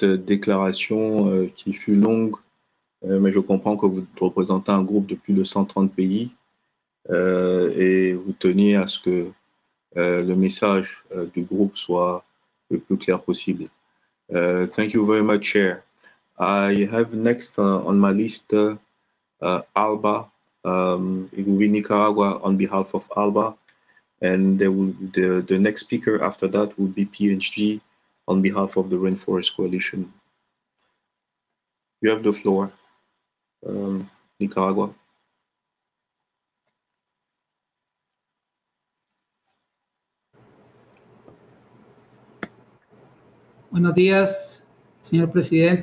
cette déclaration qui fut longue, mais je comprends que vous représentez un groupe de plus de 130 pays et vous teniez à ce que le message du groupe soit le plus clair possible. Thank you very much, Chair. I have next on my list Alba. It will be Nicaragua on behalf of Alba. And the next speaker after that will be PhD on behalf of the Rainforest Coalition. You have the floor, Nicaragua. Buenos días, señor presidente.